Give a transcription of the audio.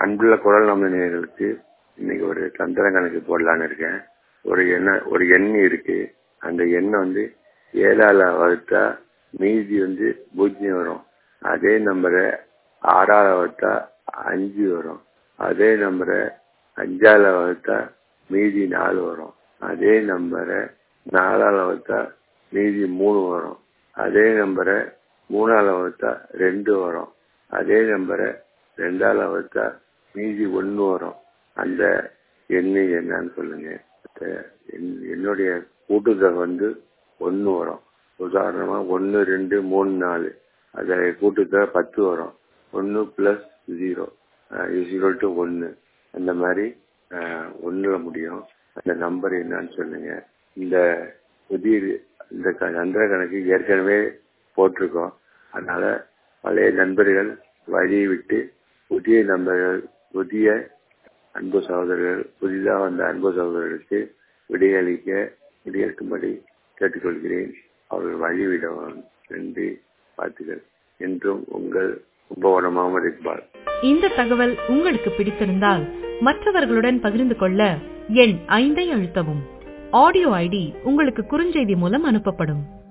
அன்புள்ள குரல் நம்ம நேயர்களுக்கு இன்னைக்கு ஒரு தந்திர கணக்கு போடலான்னு இருக்கேன். ஒரு எண் இருக்கு. அந்த எண்ணை 7ஆல வகுத்தா மீதி 0 வரும். அதே நம்பரை 6ஆல வகுத்தா 5 வரும். அதே நம்பரை 5ஆல வகுத்தா மீதி 4 வரும். அதே நம்பரை 4ஆல வகுத்தா மீதி 3 வரும். அதே நம்பரை 3ஆல வகுத்தா 2 வரும். அதே நம்பரை 2ஆல வகுத்தா மீதி 1 வரும். அந்த எண்ணு என்னன்னு சொல்லுங்க. என்னுடைய கூட்டுத்தொகை 1 வரும். உதாரணமா 1, 2, 3, 4 அதை கூட்டுத்தொகை 10 வரும். 1 + 0 = 1. அந்த மாதிரி 1ல முடியும். அந்த நம்பர் என்னன்னு சொல்லுங்க. இந்த தந்திர கணக்கு ஏற்கனவே போட்டிருக்கோம். அதனால பழைய நண்பர்கள் வழியை விட்டு புதிய நண்பர்கள், புதிய அன்பு சகோதரர்கள், புதிதாக வந்த அன்பு சகோதரர்களுக்கு விடையளிக்கும்படி கேட்டுக்கொள்கிறேன். அவர்கள் வழிவிடவும். நன்றி, வாழ்த்துக்கள். என்றும் உங்கள் கும்பகோணம் முகமது இக்பால். இந்த தகவல் உங்களுக்கு பிடித்திருந்தால் மற்றவர்களுடன் பகிர்ந்து கொள்ள எண் 5 அழுத்தவும். ஆடியோ ஐடி உங்களுக்கு குறுஞ்செய்தி மூலம் அனுப்பப்படும்.